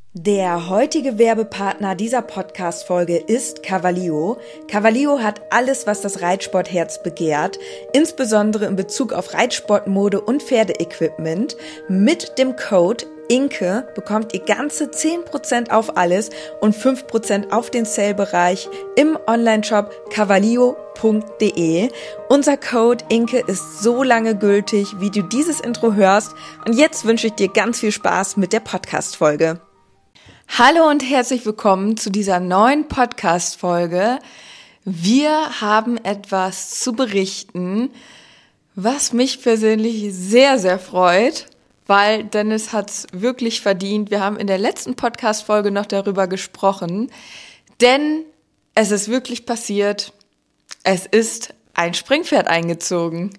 Der heutige Werbepartner dieser Podcast-Folge ist Cavallio. Cavallio hat alles, was das Reitsportherz begehrt, insbesondere in Bezug auf Reitsportmode und Pferdeequipment. Mit dem Code INKE bekommt ihr ganze 10% auf alles und 5% auf den Sale-Bereich im Onlineshop cavallio.de. Unser Code INKE ist so lange gültig, wie du dieses Intro hörst. Und jetzt wünsche ich dir ganz viel Spaß mit der Podcast-Folge. Hallo und herzlich willkommen zu dieser neuen Podcast-Folge. Wir haben etwas zu berichten, was mich persönlich sehr, sehr freut, weil Dennis hat es wirklich verdient. Wir haben in der letzten Podcast-Folge noch darüber gesprochen, denn es ist wirklich passiert. Es ist ein Springpferd eingezogen.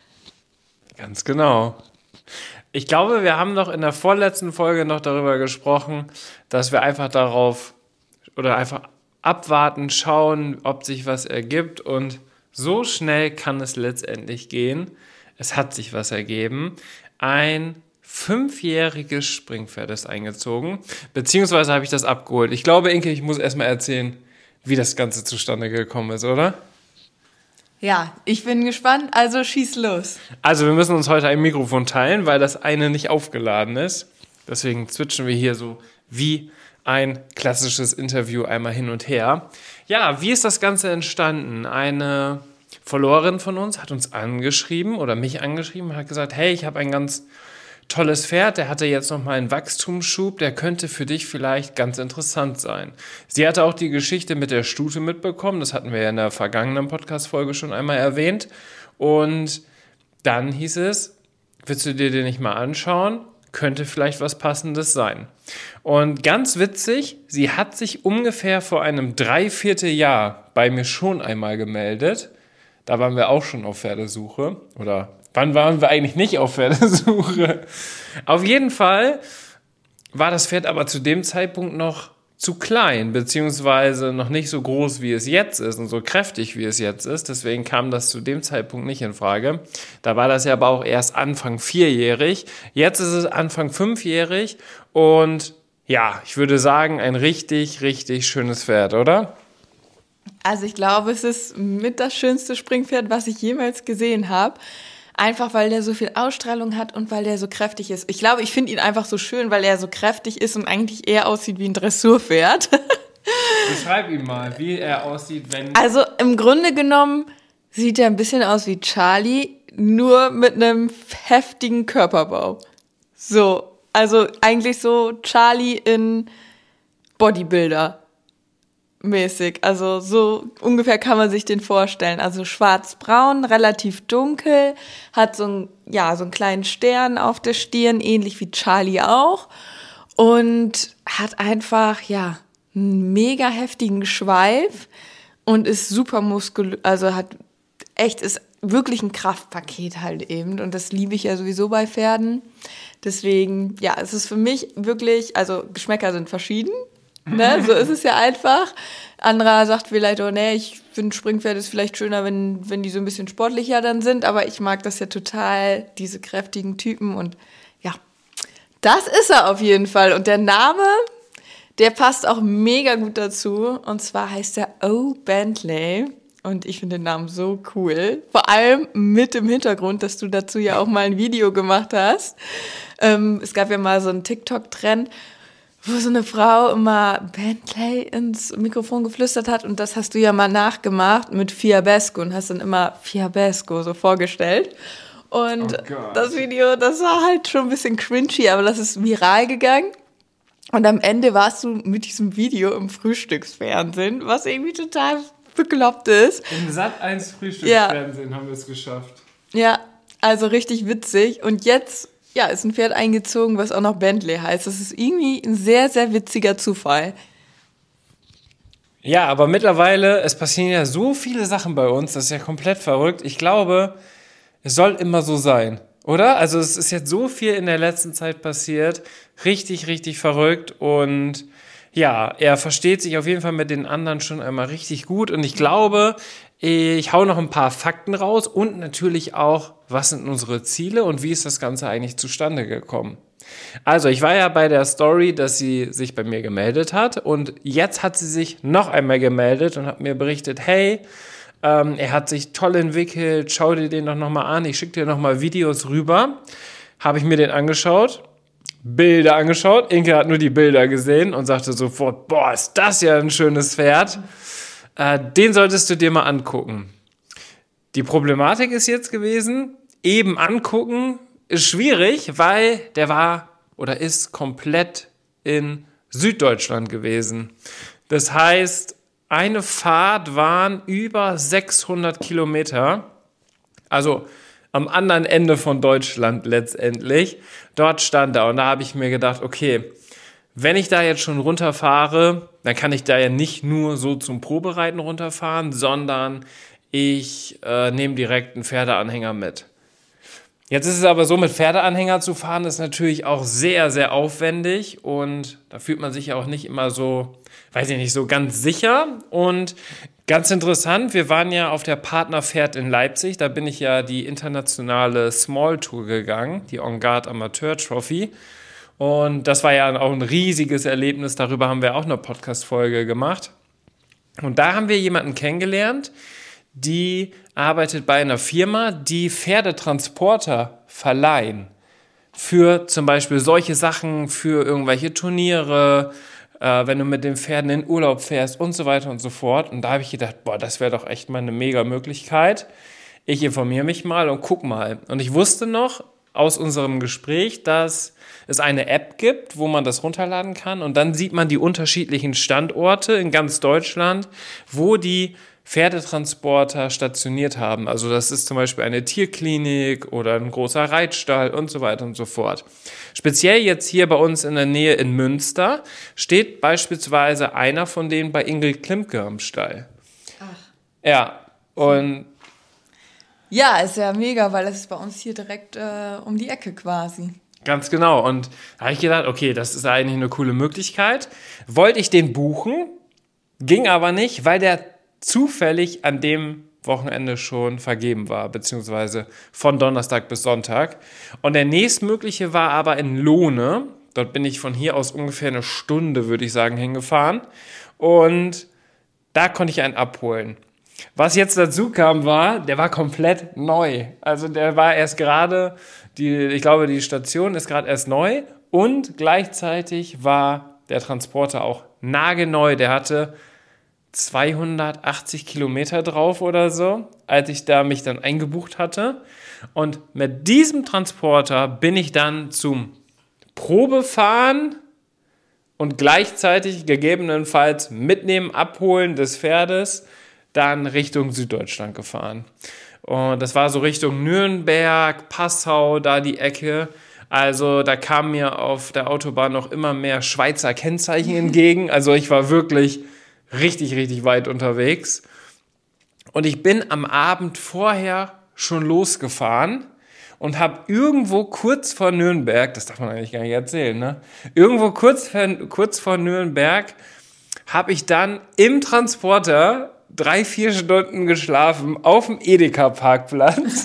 Ganz genau. Ich glaube, wir haben noch in der vorletzten Folge noch darüber gesprochen, dass wir einfach einfach abwarten, schauen, ob sich was ergibt. Und so schnell kann es letztendlich gehen. Es hat sich was ergeben. Ein 5-jähriges Springpferd ist eingezogen, beziehungsweise habe ich das abgeholt. Ich glaube, Inke, ich muss erstmal erzählen, wie das Ganze zustande gekommen ist, oder? Ja, ich bin gespannt, also schieß los. Also wir müssen uns heute ein Mikrofon teilen, weil das eine nicht aufgeladen ist. Deswegen switchen wir hier so wie ein klassisches Interview einmal hin und her. Ja, wie ist das Ganze entstanden? Eine Followerin von uns hat uns angeschrieben oder mich angeschrieben, hat gesagt, hey, ich habe ein ganz tolles Pferd, der hatte jetzt nochmal einen Wachstumsschub, der könnte für dich vielleicht ganz interessant sein. Sie hatte auch die Geschichte mit der Stute mitbekommen, das hatten wir ja in der vergangenen Podcast-Folge schon einmal erwähnt. Und dann hieß es, willst du dir den nicht mal anschauen? Könnte vielleicht was Passendes sein. Und ganz witzig, sie hat sich ungefähr vor einem 3/4 Jahr bei mir schon einmal gemeldet. Da waren wir auch schon auf Pferdesuche oder wann waren wir eigentlich nicht auf Pferdesuche? Auf jeden Fall war das Pferd aber zu dem Zeitpunkt noch zu klein, beziehungsweise noch nicht so groß, wie es jetzt ist und so kräftig, wie es jetzt ist. Deswegen kam das zu dem Zeitpunkt nicht in Frage. Da war das ja aber auch erst Anfang 4-jährig. Jetzt ist es Anfang 5-jährig und ja, ich würde sagen, ein richtig, richtig schönes Pferd, oder? Also ich glaube, es ist mit das schönste Springpferd, was ich jemals gesehen habe. Einfach, weil der so viel Ausstrahlung hat und weil der so kräftig ist. Ich glaube, ich finde ihn einfach so schön, weil er so kräftig ist und eigentlich eher aussieht wie ein Dressurpferd. Beschreib ihm mal, wie er aussieht, wenn... Also im Grunde genommen sieht er ein bisschen aus wie Charlie, nur mit einem heftigen Körperbau. So, also eigentlich so Charlie in Bodybuilder mäßig, also so ungefähr kann man sich den vorstellen, also schwarz-braun, relativ dunkel, hat so einen kleinen Stern auf der Stirn, ähnlich wie Charlie auch und hat einfach, einen mega heftigen Schweif und ist super muskulös, also ist wirklich ein Kraftpaket halt eben und das liebe ich ja sowieso bei Pferden, deswegen, es ist für mich wirklich, also Geschmäcker sind verschieden. Ne, so ist es ja einfach. Anderer sagt vielleicht, oh nee, ich finde Springpferd ist vielleicht schöner, wenn die so ein bisschen sportlicher dann sind, aber ich mag das ja total, diese kräftigen Typen und ja, das ist er auf jeden Fall. Und der Name, der passt auch mega gut dazu und zwar heißt er O. Bentley und ich finde den Namen so cool, vor allem mit dem Hintergrund, dass du dazu ja auch mal ein Video gemacht hast. Es gab ja mal so einen TikTok-Trend, wo so eine Frau immer Bentley ins Mikrofon geflüstert hat und das hast du ja mal nachgemacht mit Fiabesco und hast dann immer Fiabesco so vorgestellt und das Video, das war halt schon ein bisschen cringy, aber das ist viral gegangen und am Ende warst du mit diesem Video im Frühstücksfernsehen, was irgendwie total bekloppt ist. Im Sat.1 Frühstücksfernsehen haben wir es geschafft. Ja, also richtig witzig und jetzt ist ein Pferd eingezogen, was auch noch Bentley heißt. Das ist irgendwie ein sehr, sehr witziger Zufall. Ja, aber mittlerweile, es passieren ja so viele Sachen bei uns, das ist ja komplett verrückt. Ich glaube, es soll immer so sein, oder? Also es ist jetzt so viel in der letzten Zeit passiert. Richtig, richtig verrückt und ja, er versteht sich auf jeden Fall mit den anderen schon einmal richtig gut und ich glaube, ich hau noch ein paar Fakten raus und natürlich auch, was sind unsere Ziele und wie ist das Ganze eigentlich zustande gekommen. Also, ich war ja bei der Story, dass sie sich bei mir gemeldet hat und jetzt hat sie sich noch einmal gemeldet und hat mir berichtet, hey, er hat sich toll entwickelt, schau dir den doch nochmal an, ich schicke dir nochmal Videos rüber. Habe ich mir den angeschaut, Bilder angeschaut, Inke hat nur die Bilder gesehen und sagte sofort, boah, ist das ja ein schönes Pferd, den solltest du dir mal angucken. Die Problematik ist jetzt gewesen, eben angucken ist schwierig, weil der war oder ist komplett in Süddeutschland gewesen. Das heißt, eine Fahrt waren über 600 Kilometer, also am anderen Ende von Deutschland letztendlich. Dort stand er und da habe ich mir gedacht, okay, wenn ich da jetzt schon runterfahre, dann kann ich da ja nicht nur so zum Probereiten runterfahren, sondern ich nehme direkt einen Pferdeanhänger mit. Jetzt ist es aber so, mit Pferdeanhänger zu fahren, ist natürlich auch sehr, sehr aufwendig und da fühlt man sich ja auch nicht immer so, weiß ich nicht, so ganz sicher. Und ganz interessant, wir waren ja auf der Partnerpferd in Leipzig, da bin ich ja die internationale Small Tour gegangen, die On Guard Amateur Trophy. Und das war ja auch ein riesiges Erlebnis, darüber haben wir auch eine Podcast-Folge gemacht. Und da haben wir jemanden kennengelernt, die arbeitet bei einer Firma, die Pferdetransporter verleihen. Für zum Beispiel solche Sachen, für irgendwelche Turniere, wenn du mit den Pferden in Urlaub fährst und so weiter und so fort. Und da habe ich gedacht, boah, das wäre doch echt mal eine mega Möglichkeit. Ich informiere mich mal und guck mal. Und ich wusste noch aus unserem Gespräch, dass es eine App gibt, wo man das runterladen kann. Und dann sieht man die unterschiedlichen Standorte in ganz Deutschland, wo die Pferdetransporter stationiert haben. Also das ist zum Beispiel eine Tierklinik oder ein großer Reitstall und so weiter und so fort. Speziell jetzt hier bei uns in der Nähe in Münster steht beispielsweise einer von denen bei Ingrid Klimke am Stall. Ach. Ja, und ja, ist ja mega, weil das ist bei uns hier direkt um die Ecke quasi. Ganz genau. Und da habe ich gedacht, okay, das ist eigentlich eine coole Möglichkeit. Wollte ich den buchen, ging aber nicht, weil der zufällig an dem Wochenende schon vergeben war, beziehungsweise von Donnerstag bis Sonntag. Und der nächstmögliche war aber in Lohne. Dort bin ich von hier aus ungefähr eine Stunde, würde ich sagen, hingefahren. Und da konnte ich einen abholen. Was jetzt dazu kam, der war komplett neu. Also der war erst gerade, ich glaube, die Station ist gerade erst neu. Und gleichzeitig war der Transporter auch nagelneu. Der hatte 280 Kilometer drauf oder so, als ich da mich dann eingebucht hatte. Und mit diesem Transporter bin ich dann zum Probefahren und gleichzeitig gegebenenfalls mitnehmen, abholen des Pferdes dann Richtung Süddeutschland gefahren. Und das war so Richtung Nürnberg, Passau, da die Ecke. Also da kamen mir auf der Autobahn noch immer mehr Schweizer Kennzeichen entgegen. Also ich war wirklich richtig, richtig weit unterwegs. Und ich bin am Abend vorher schon losgefahren und habe irgendwo kurz vor Nürnberg, das darf man eigentlich gar nicht erzählen, ne? Irgendwo kurz vor Nürnberg habe ich dann im Transporter 3-4 Stunden geschlafen auf dem Edeka-Parkplatz.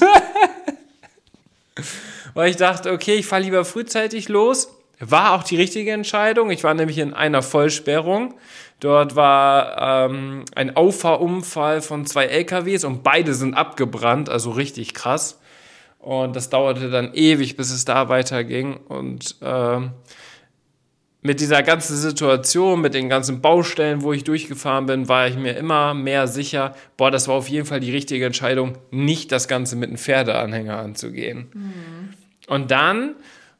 Weil ich dachte, okay, ich fahre lieber frühzeitig los. War auch die richtige Entscheidung. Ich war nämlich in einer Vollsperrung. Dort war ein Auffahrunfall von 2 LKWs und beide sind abgebrannt, also richtig krass. Und das dauerte dann ewig, bis es da weiterging. Und mit dieser ganzen Situation, mit den ganzen Baustellen, wo ich durchgefahren bin, war ich mir immer mehr sicher, das war auf jeden Fall die richtige Entscheidung, nicht das Ganze mit einem Pferdeanhänger anzugehen. Mhm. Und dann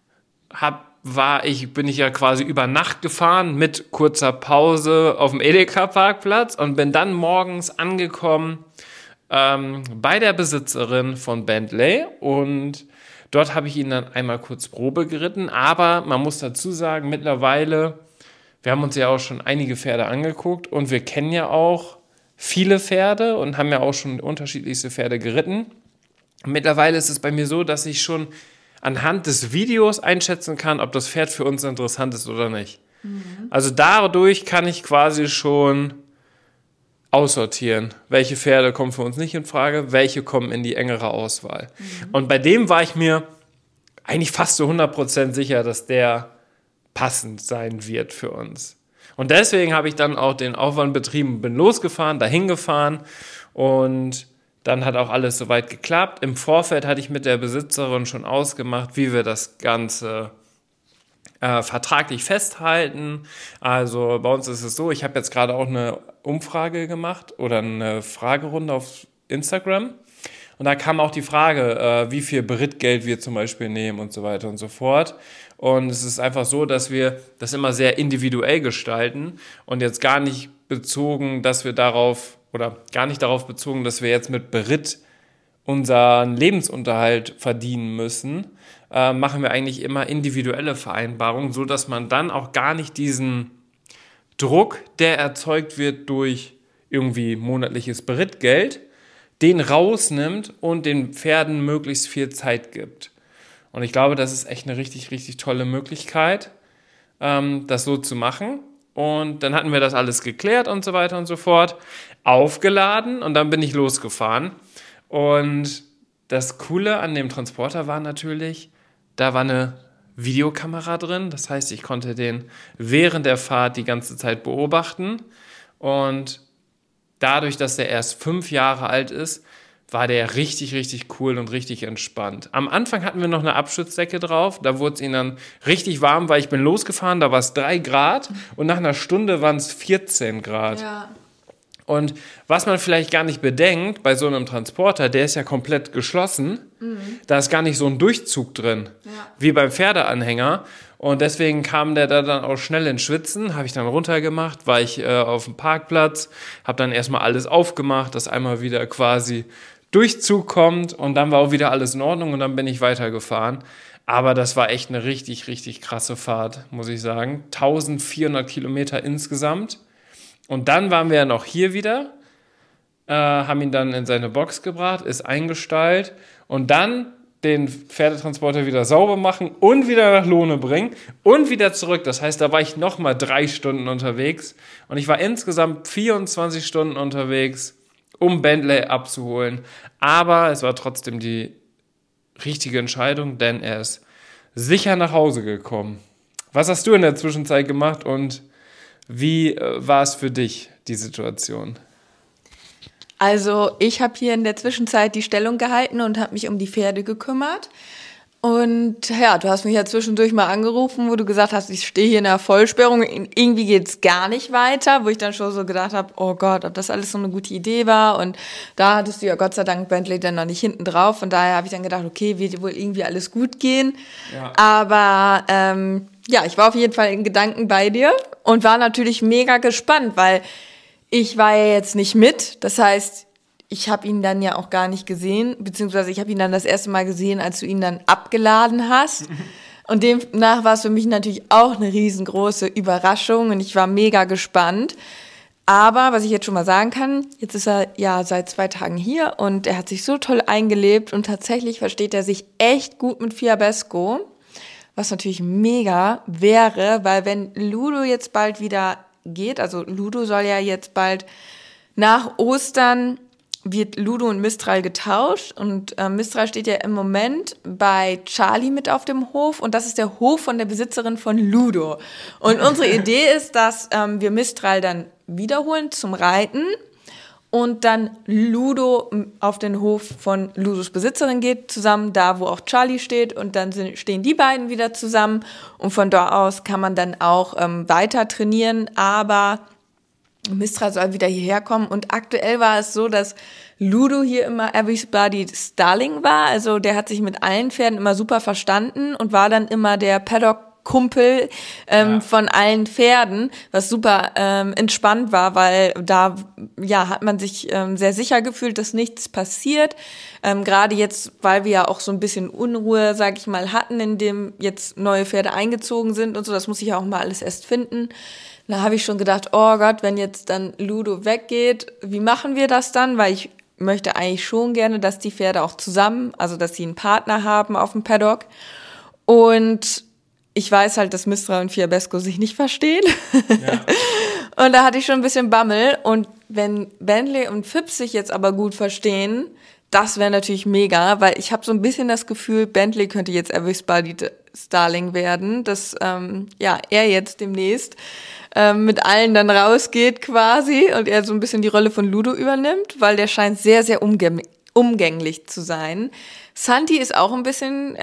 bin ich ja quasi über Nacht gefahren mit kurzer Pause auf dem Edeka-Parkplatz und bin dann morgens angekommen bei der Besitzerin von Bentley und dort habe ich ihn dann einmal kurz Probe geritten, aber man muss dazu sagen, mittlerweile, wir haben uns ja auch schon einige Pferde angeguckt und wir kennen ja auch viele Pferde und haben ja auch schon unterschiedlichste Pferde geritten. Mittlerweile ist es bei mir so, dass ich schon anhand des Videos einschätzen kann, ob das Pferd für uns interessant ist oder nicht. Mhm. Also dadurch kann ich quasi schon aussortieren, welche Pferde kommen für uns nicht in Frage, welche kommen in die engere Auswahl. Mhm. Und bei dem war ich mir eigentlich fast zu 100% sicher, dass der passend sein wird für uns. Und deswegen habe ich dann auch den Aufwand betrieben, bin losgefahren, dahin gefahren und dann hat auch alles soweit geklappt. Im Vorfeld hatte ich mit der Besitzerin schon ausgemacht, wie wir das Ganze vertraglich festhalten. Also bei uns ist es so, ich habe jetzt gerade auch eine Umfrage gemacht oder eine Fragerunde auf Instagram. Und da kam auch die Frage, wie viel Berittgeld wir zum Beispiel nehmen und so weiter und so fort. Und es ist einfach so, dass wir das immer sehr individuell gestalten und jetzt gar nicht bezogen, dass wir darauf oder gar nicht darauf bezogen, dass wir jetzt mit Beritt unseren Lebensunterhalt verdienen müssen, machen wir eigentlich immer individuelle Vereinbarungen, so dass man dann auch gar nicht diesen Druck, der erzeugt wird durch irgendwie monatliches Berittgeld, den rausnimmt und den Pferden möglichst viel Zeit gibt. Und ich glaube, das ist echt eine richtig, richtig tolle Möglichkeit, das so zu machen. Und dann hatten wir das alles geklärt und so weiter und so fort, aufgeladen und dann bin ich losgefahren. Und das Coole an dem Transporter war natürlich, da war eine Videokamera drin. Das heißt, ich konnte den während der Fahrt die ganze Zeit beobachten. Und dadurch, dass der erst 5 Jahre alt ist, war der richtig, richtig cool und richtig entspannt. Am Anfang hatten wir noch eine Abschutzdecke drauf, da wurde es ihnen dann richtig warm, weil ich bin losgefahren, da war es 3 Grad und nach einer Stunde waren es 14 Grad. Ja. Und was man vielleicht gar nicht bedenkt, bei so einem Transporter, der ist ja komplett geschlossen, da ist gar nicht so ein Durchzug drin, wie beim Pferdeanhänger. Und deswegen kam der da dann auch schnell ins Schwitzen, habe ich dann runtergemacht, war ich auf dem Parkplatz, habe dann erstmal alles aufgemacht, dass einmal wieder quasi Durchzug kommt und dann war auch wieder alles in Ordnung und dann bin ich weitergefahren. Aber das war echt eine richtig, richtig krasse Fahrt, muss ich sagen. 1400 Kilometer insgesamt. Und dann waren wir ja noch hier wieder, haben ihn dann in seine Box gebracht, ist eingestallt und dann den Pferdetransporter wieder sauber machen und wieder nach Lohne bringen und wieder zurück. Das heißt, da war ich nochmal 3 Stunden unterwegs und ich war insgesamt 24 Stunden unterwegs, um Bentley abzuholen. Aber es war trotzdem die richtige Entscheidung, denn er ist sicher nach Hause gekommen. Was hast du in der Zwischenzeit gemacht und wie war es für dich, die Situation? Also ich habe hier in der Zwischenzeit die Stellung gehalten und habe mich um die Pferde gekümmert. Und ja, du hast mich ja zwischendurch mal angerufen, wo du gesagt hast, ich stehe hier in der Vollsperrung, irgendwie geht's gar nicht weiter, wo ich dann schon so gedacht habe, oh Gott, ob das alles so eine gute Idee war. Und da hattest du ja Gott sei Dank Bentley dann noch nicht hinten drauf. Von daher habe ich dann gedacht, okay, wird wohl irgendwie alles gut gehen. Ja. Aber ja, ich war auf jeden Fall in Gedanken bei dir und war natürlich mega gespannt, weil ich war ja jetzt nicht mit. Das heißt, ich habe ihn dann ja auch gar nicht gesehen, beziehungsweise ich habe ihn dann das erste Mal gesehen, als du ihn dann abgeladen hast. Und demnach war es für mich natürlich auch eine riesengroße Überraschung und ich war mega gespannt. Aber was ich jetzt schon mal sagen kann, jetzt ist er ja seit 2 Tagen hier und er hat sich so toll eingelebt und tatsächlich versteht er sich echt gut mit Fiabesco. Was natürlich mega wäre, weil wenn Ludo jetzt bald wieder geht, also Ludo soll ja jetzt bald nach Ostern, wird Ludo und Mistral getauscht und Mistral steht ja im Moment bei Charlie mit auf dem Hof und das ist der Hof von der Besitzerin von Ludo. Und unsere Idee ist, dass wir Mistral dann wiederholen zum Reiten und dann Ludo auf den Hof von Ludos Besitzerin geht, zusammen da, wo auch Charlie steht und dann stehen die beiden wieder zusammen und von dort aus kann man dann auch weiter trainieren, aber Mistral soll wieder hierher kommen und aktuell war es so, dass Ludo hier immer Everybody's Darling war, also der hat sich mit allen Pferden immer super verstanden und war dann immer der Paddock-Kumpel von allen Pferden, was super entspannt war, weil da ja hat man sich sehr sicher gefühlt, dass nichts passiert. Gerade jetzt, weil wir ja auch so ein bisschen Unruhe, sag ich mal, hatten, in dem jetzt neue Pferde eingezogen sind und so, das muss ich ja auch mal alles erst finden. Da habe ich schon gedacht, oh Gott, wenn jetzt dann Ludo weggeht, wie machen wir das dann? Weil ich möchte eigentlich schon gerne, dass die Pferde auch zusammen, also dass sie einen Partner haben auf dem Paddock. Und ich weiß halt, dass Mistral und Fiabesco sich nicht verstehen. Ja. Und da hatte ich schon ein bisschen Bammel. Und wenn Bentley und Fips sich jetzt aber gut verstehen, Das wäre natürlich mega, weil ich habe so ein bisschen das Gefühl, Bentley könnte jetzt Everybody's Darling werden, dass er jetzt demnächst mit allen dann rausgeht quasi und er so ein bisschen die Rolle von Ludo übernimmt, weil der scheint sehr, sehr umgänglich zu sein. Santi ist auch ein bisschen,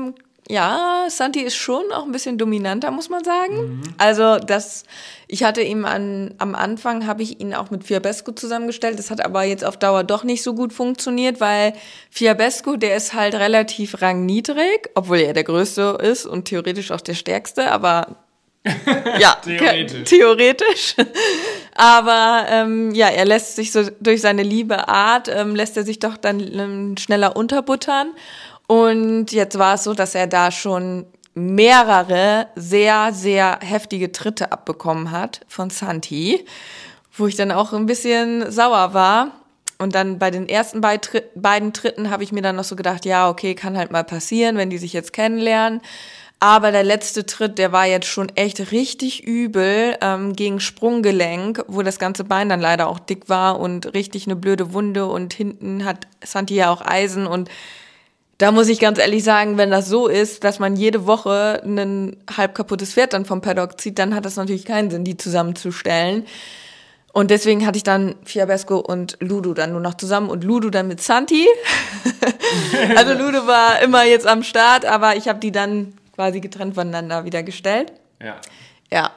Santi ist schon auch ein bisschen dominanter, muss man sagen. Also ich hatte ihm am Anfang habe ich ihn auch mit Fiabesco zusammengestellt. Das hat aber jetzt auf Dauer doch nicht so gut funktioniert, weil Fiabesco, der ist halt relativ rangniedrig, obwohl er der Größte ist und theoretisch auch der Stärkste, aber ja, theoretisch. Aber er lässt sich so durch seine liebe Art, lässt er sich doch dann schneller unterbuttern. Und jetzt war es so, dass er da schon mehrere sehr, sehr heftige Tritte abbekommen hat von Santi, wo ich dann auch ein bisschen sauer war. Und dann bei den ersten beiden Tritten habe ich mir dann noch so gedacht, ja, okay, kann halt mal passieren, wenn die sich jetzt kennenlernen. Aber der letzte Tritt, der war jetzt schon echt richtig übel gegen Sprunggelenk, wo das ganze Bein dann leider auch dick war und richtig eine blöde Wunde. Und hinten hat Santi ja auch Eisen. Und da muss ich ganz ehrlich sagen, wenn das so ist, dass man jede Woche ein halb kaputtes Pferd dann vom Paddock zieht, dann hat das natürlich keinen Sinn, die zusammenzustellen. Und deswegen hatte ich dann Fiabesco und Ludo dann nur noch zusammen und Ludo dann mit Santi. Also Ludo war immer jetzt am Start, aber ich habe die dann quasi getrennt voneinander wieder gestellt. Ja.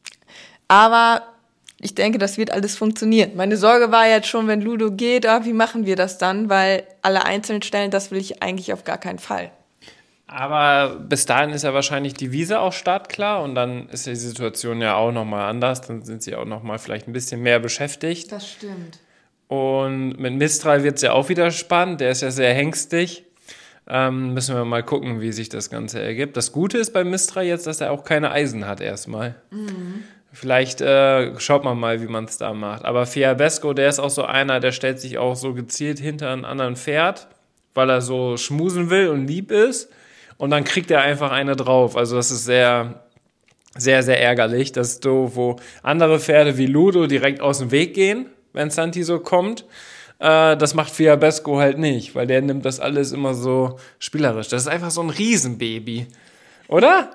Aber ich denke, das wird alles funktionieren. Meine Sorge war jetzt schon, wenn Ludo geht, wie machen wir das dann? Weil alle einzeln stellen, das will ich eigentlich auf gar keinen Fall. Aber bis dahin ist ja wahrscheinlich die Wiese auch startklar und dann ist die Situation ja auch nochmal anders. Dann sind sie auch nochmal vielleicht ein bisschen mehr beschäftigt. Das stimmt. Und mit Mistral wird es ja auch wieder spannend. Der ist ja sehr hängstig. Müssen wir mal gucken, wie sich das Ganze ergibt. Das Gute ist bei Mistral jetzt, dass er auch keine Eisen hat erstmal. Vielleicht schaut man mal, wie man es da macht. Aber Fiabesco, der ist auch so einer, der stellt sich auch so gezielt hinter einem anderen Pferd, weil er so schmusen will und lieb ist. Und dann kriegt er einfach eine drauf. Also das ist sehr, sehr, sehr ärgerlich. Das ist so, wo andere Pferde wie Ludo direkt aus dem Weg gehen, wenn Santi so kommt. Das macht Fiabesco halt nicht, weil der nimmt das alles immer so spielerisch. Das ist einfach so ein Riesenbaby, oder?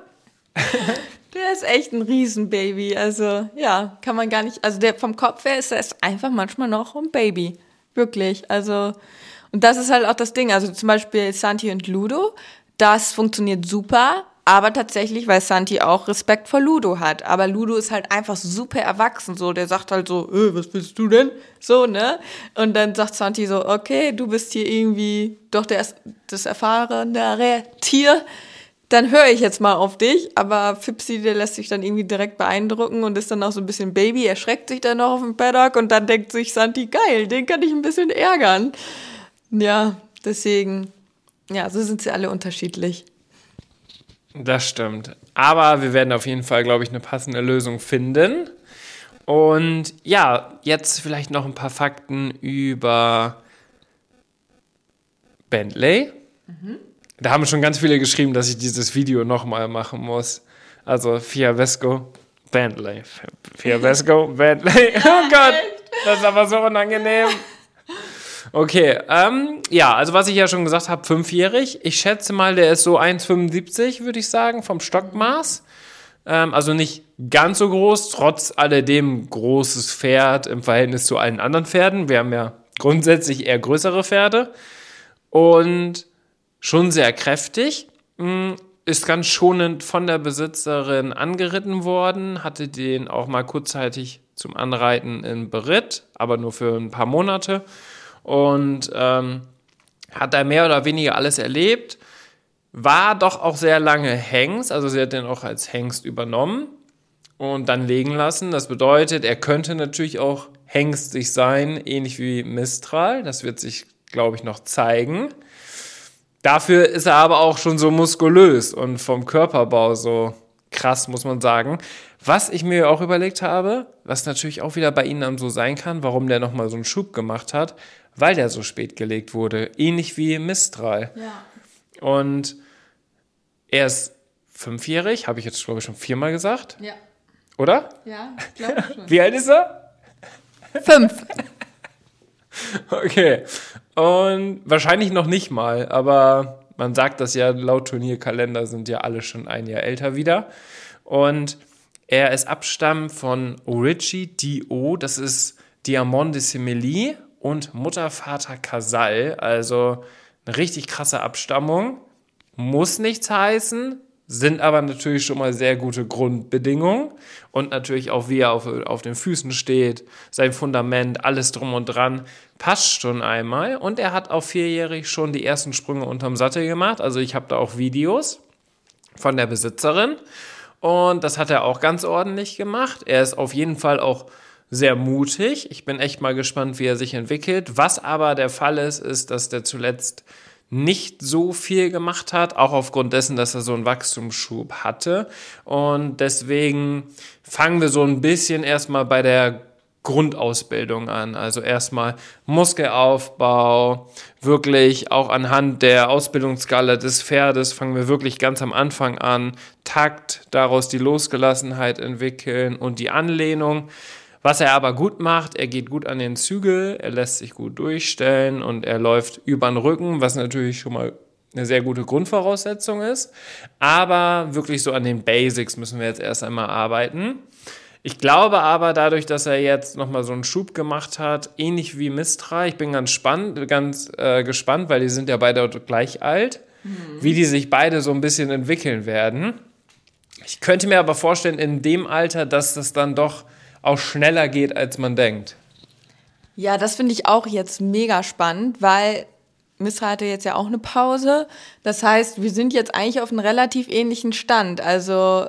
Der ist echt ein Riesenbaby. Also ja, kann man gar nicht. Also der vom Kopf her ist er einfach manchmal noch ein Baby. Wirklich. Also, und das ist halt auch das Ding. Also zum Beispiel Santi und Ludo, das funktioniert super. Aber tatsächlich, weil Santi auch Respekt vor Ludo hat. Aber Ludo ist halt einfach super erwachsen. So, der sagt halt so, was willst du denn? So, ne? Und dann sagt Santi so, okay, du bist hier irgendwie doch das erfahrenere Tier. Dann höre ich jetzt mal auf dich. Aber Fipsi, der lässt sich dann irgendwie direkt beeindrucken und ist dann auch so ein bisschen Baby, erschreckt sich dann noch auf dem Paddock und dann denkt sich Santi, geil, den kann ich ein bisschen ärgern. Ja, deswegen, ja, so sind sie alle unterschiedlich. Das stimmt. Aber wir werden auf jeden Fall, glaube ich, eine passende Lösung finden. Und ja, jetzt vielleicht noch ein paar Fakten über Bentley. Da haben schon ganz viele geschrieben, dass ich dieses Video nochmal machen muss. Also Fiabesco, Bentley. Fiabesco, Bentley. Oh Gott, das ist aber so unangenehm. Okay, also was ich ja schon gesagt habe, 5-jährig. Ich schätze mal, der ist so 1,75, würde ich sagen, vom Stockmaß. Also nicht ganz so groß, trotz alledem großes Pferd im Verhältnis zu allen anderen Pferden. Wir haben ja grundsätzlich eher größere Pferde. Und schon sehr kräftig. Ist ganz schonend von der Besitzerin angeritten worden. Hatte den auch mal kurzzeitig zum Anreiten in Beritt, aber nur für ein paar Monate. Und hat da mehr oder weniger alles erlebt, war doch auch sehr lange Hengst, also sie hat den auch als Hengst übernommen und dann legen lassen. Das bedeutet, er könnte natürlich auch hengstig sein, ähnlich wie Mistral, das wird sich, glaube ich, noch zeigen. Dafür ist er aber auch schon so muskulös und vom Körperbau so krass, muss man sagen. Was ich mir auch überlegt habe, was natürlich auch wieder bei ihnen dann so sein kann, warum der nochmal so einen Schub gemacht hat, weil der so spät gelegt wurde. Ähnlich wie Mistral. Ja. Und er ist 5-jährig, habe ich jetzt, glaube ich, schon 4-mal gesagt. Ja. Oder? Ja, ich glaube schon. Wie alt ist er? 5. Okay. Und wahrscheinlich noch nicht mal, aber man sagt das ja, laut Turnierkalender sind ja alle schon ein Jahr älter wieder. Und er ist Abstamm von Orici Dio, das ist Diamant de Semilly und Mutter, Vater Casal, also eine richtig krasse Abstammung. Muss nichts heißen, sind aber natürlich schon mal sehr gute Grundbedingungen und natürlich auch, wie er auf den Füßen steht, sein Fundament, alles drum und dran, passt schon einmal. Und er hat auch 4-jährig schon die ersten Sprünge unterm Sattel gemacht, also ich habe da auch Videos von der Besitzerin und das hat er auch ganz ordentlich gemacht. Er ist auf jeden Fall auch sehr mutig. Ich bin echt mal gespannt, wie er sich entwickelt. Was aber der Fall ist, ist, dass der zuletzt nicht so viel gemacht hat, auch aufgrund dessen, dass er so einen Wachstumsschub hatte. Und deswegen fangen wir so ein bisschen erstmal bei der Grundausbildung an. Also erstmal Muskelaufbau, wirklich auch anhand der Ausbildungsskala des Pferdes fangen wir wirklich ganz am Anfang an. Takt, daraus die Losgelassenheit entwickeln und die Anlehnung. Was er aber gut macht, er geht gut an den Zügel, er lässt sich gut durchstellen und er läuft über den Rücken, was natürlich schon mal eine sehr gute Grundvoraussetzung ist. Aber wirklich so an den Basics müssen wir jetzt erst einmal arbeiten. Ich glaube aber, dadurch, dass er jetzt nochmal so einen Schub gemacht hat, ähnlich wie Mistral, ich bin ganz gespannt, weil die sind ja beide gleich alt, wie die sich beide so ein bisschen entwickeln werden. Ich könnte mir aber vorstellen, in dem Alter, dass das dann doch auch schneller geht, als man denkt. Ja, das finde ich auch jetzt mega spannend, weil Mistral hatte jetzt ja auch eine Pause. Das heißt, wir sind jetzt eigentlich auf einem relativ ähnlichen Stand. Also,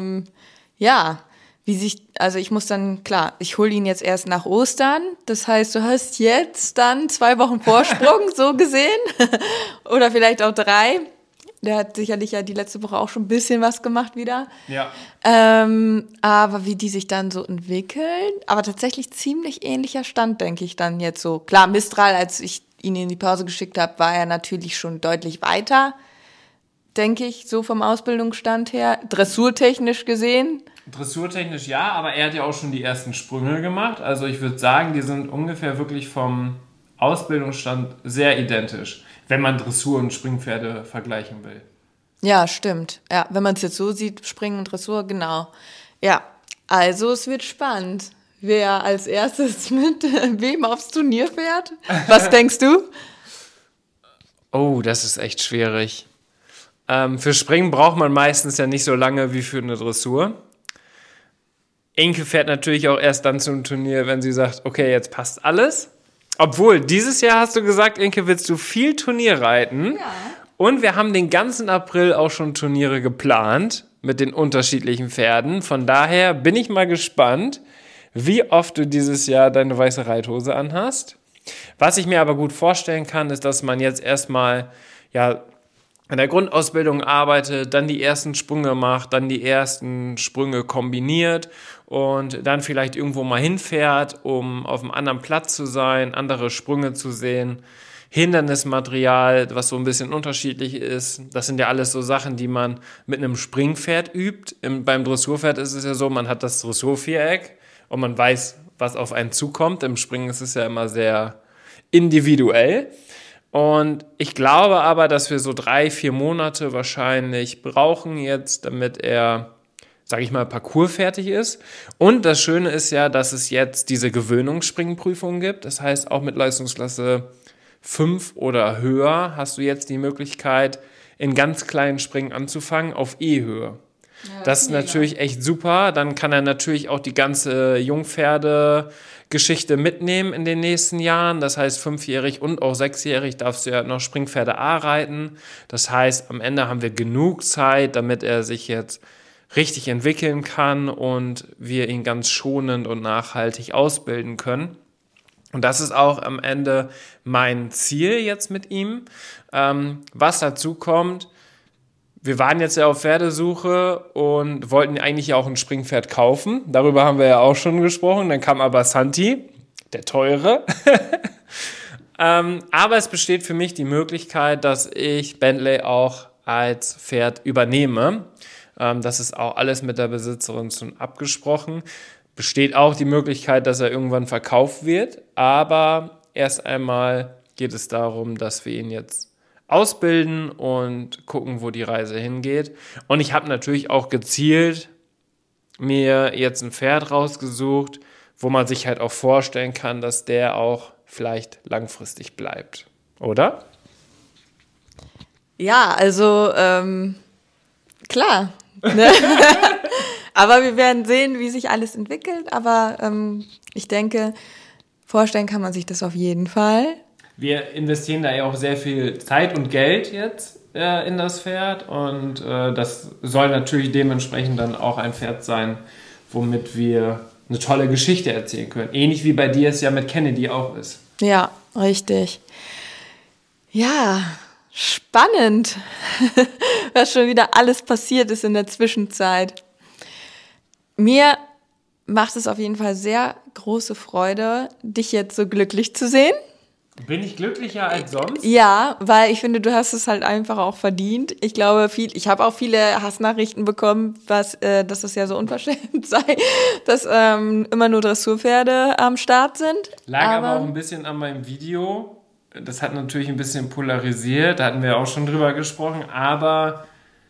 ich muss dann, klar, ich hole ihn jetzt erst nach Ostern. Das heißt, du hast jetzt dann 2 Wochen Vorsprung, so gesehen. Oder vielleicht auch 3. Der hat sicherlich ja die letzte Woche auch schon ein bisschen was gemacht wieder. Ja. Aber wie die sich dann so entwickeln, aber tatsächlich ziemlich ähnlicher Stand, denke ich dann jetzt so. Klar, Mistral, als ich ihn in die Pause geschickt habe, war er natürlich schon deutlich weiter, denke ich, so vom Ausbildungsstand her. Dressurtechnisch gesehen. Dressurtechnisch ja, aber er hat ja auch schon die ersten Sprünge gemacht. Also ich würde sagen, die sind ungefähr wirklich vom Ausbildungsstand sehr identisch, wenn man Dressur und Springpferde vergleichen will. Ja, stimmt. Ja, wenn man es jetzt so sieht, Springen und Dressur, genau. Ja, also es wird spannend, wer als erstes mit wem aufs Turnier fährt. Was denkst du? Oh, das ist echt schwierig. Für Springen braucht man meistens ja nicht so lange wie für eine Dressur. Inke fährt natürlich auch erst dann zum Turnier, wenn sie sagt, okay, jetzt passt alles. Obwohl, dieses Jahr hast du gesagt, Inke, willst du viel Turnier reiten? Ja. Und wir haben den ganzen April auch schon Turniere geplant mit den unterschiedlichen Pferden. Von daher bin ich mal gespannt, wie oft du dieses Jahr deine weiße Reithose anhast. Was ich mir aber gut vorstellen kann, ist, dass man jetzt erstmal an der Grundausbildung arbeitet, dann die ersten Sprünge macht, dann die ersten Sprünge kombiniert und dann vielleicht irgendwo mal hinfährt, um auf einem anderen Platz zu sein, andere Sprünge zu sehen, Hindernismaterial, was so ein bisschen unterschiedlich ist. Das sind ja alles so Sachen, die man mit einem Springpferd übt. Beim Dressurpferd ist es ja so, man hat das Dressurviereck und man weiß, was auf einen zukommt. Im Springen ist es ja immer sehr individuell. Und ich glaube aber, dass wir so 3-4 Monate wahrscheinlich brauchen jetzt, damit er, sage ich mal, parcoursfertig ist. Und das Schöne ist ja, dass es jetzt diese Gewöhnungsspringprüfung gibt. Das heißt, auch mit Leistungsklasse 5 oder höher hast du jetzt die Möglichkeit, in ganz kleinen Springen anzufangen auf E-Höhe. Ja, das ist natürlich echt super. Dann kann er natürlich auch die ganze Jungpferde-Geschichte mitnehmen in den nächsten Jahren. Das heißt, 5-jährig und auch 6-jährig darfst du ja noch Springpferde A reiten. Das heißt, am Ende haben wir genug Zeit, damit er sich jetzt richtig entwickeln kann und wir ihn ganz schonend und nachhaltig ausbilden können. Und das ist auch am Ende mein Ziel jetzt mit ihm. Was dazu kommt, wir waren jetzt ja auf Pferdesuche und wollten eigentlich ja auch ein Springpferd kaufen. Darüber haben wir ja auch schon gesprochen. Dann kam aber Santi, der Teure. Aber es besteht für mich die Möglichkeit, dass ich Bentley auch als Pferd übernehme. Das ist auch alles mit der Besitzerin schon abgesprochen. Besteht auch die Möglichkeit, dass er irgendwann verkauft wird. Aber erst einmal geht es darum, dass wir ihn jetzt ausbilden und gucken, wo die Reise hingeht. Und ich habe natürlich auch gezielt mir jetzt ein Pferd rausgesucht, wo man sich halt auch vorstellen kann, dass der auch vielleicht langfristig bleibt. Oder? Ja, also klar. Ne? Aber wir werden sehen, wie sich alles entwickelt. Aber ich denke, vorstellen kann man sich das auf jeden Fall. Wir investieren da ja auch sehr viel Zeit und Geld jetzt in das Pferd und das soll natürlich dementsprechend dann auch ein Pferd sein, womit wir eine tolle Geschichte erzählen können. Ähnlich wie bei dir es ja mit Kennedy auch ist. Ja, richtig. Ja, spannend, was schon wieder alles passiert ist in der Zwischenzeit. Mir macht es auf jeden Fall sehr große Freude, dich jetzt so glücklich zu sehen. Bin ich glücklicher als sonst? Ja, weil ich finde, du hast es halt einfach auch verdient. Ich glaube, ich habe auch viele Hassnachrichten bekommen, dass es ja so unverschämt sei, dass immer nur Dressurpferde am Start sind. Lag aber auch ein bisschen an meinem Video. Das hat natürlich ein bisschen polarisiert, da hatten wir auch schon drüber gesprochen, aber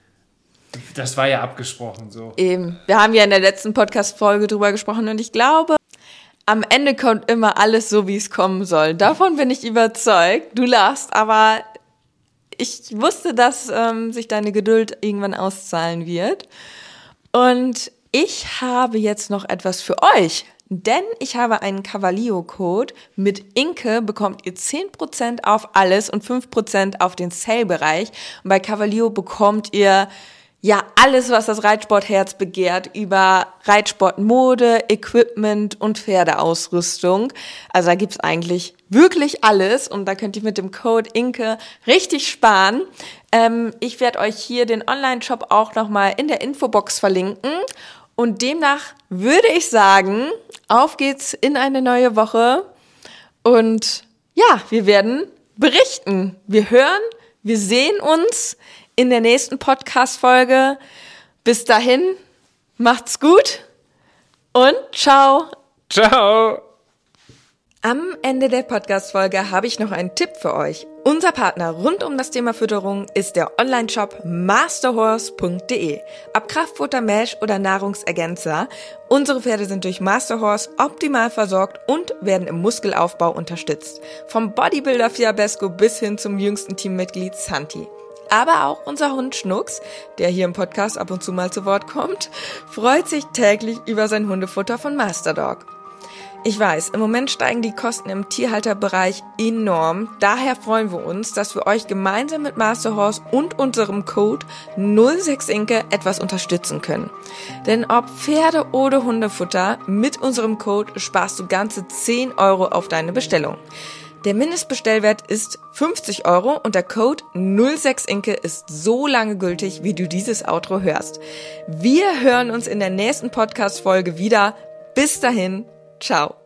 das war ja abgesprochen so. Eben, wir haben ja in der letzten Podcast-Folge drüber gesprochen und ich glaube, am Ende kommt immer alles so, wie es kommen soll. Davon bin ich überzeugt. Du lachst, aber ich wusste, dass sich deine Geduld irgendwann auszahlen wird. Und ich habe jetzt noch etwas für euch. Denn ich habe einen Cavallio-Code. Mit Inke bekommt ihr 10% auf alles und 5% auf den Sale-Bereich. Und bei Cavallio bekommt ihr ja alles, was das Reitsportherz begehrt, über Reitsportmode, Equipment und Pferdeausrüstung. Also da gibt's eigentlich wirklich alles und da könnt ihr mit dem Code Inke richtig sparen. Ich werde euch hier den Online-Shop auch nochmal in der Infobox verlinken. Und demnach würde ich sagen, auf geht's in eine neue Woche. Und ja, wir werden berichten. Wir hören, wir sehen uns in der nächsten Podcast-Folge. Bis dahin, macht's gut und ciao. Ciao. Am Ende der Podcast-Folge habe ich noch einen Tipp für euch. Unser Partner rund um das Thema Fütterung ist der Online-Shop masterhorse.de. Ob Kraftfutter, Mesh oder Nahrungsergänzer, unsere Pferde sind durch Masterhorse optimal versorgt und werden im Muskelaufbau unterstützt. Vom Bodybuilder Fiabesco bis hin zum jüngsten Teammitglied Santi. Aber auch unser Hund Schnucks, der hier im Podcast ab und zu mal zu Wort kommt, freut sich täglich über sein Hundefutter von Masterdog. Ich weiß, im Moment steigen die Kosten im Tierhalterbereich enorm. Daher freuen wir uns, dass wir euch gemeinsam mit Masterhorse und unserem Code 06inke etwas unterstützen können. Denn ob Pferde- oder Hundefutter, mit unserem Code sparst du ganze 10 € auf deine Bestellung. Der Mindestbestellwert ist 50 € und der Code 06inke ist so lange gültig, wie du dieses Outro hörst. Wir hören uns in der nächsten Podcast-Folge wieder. Bis dahin, ciao.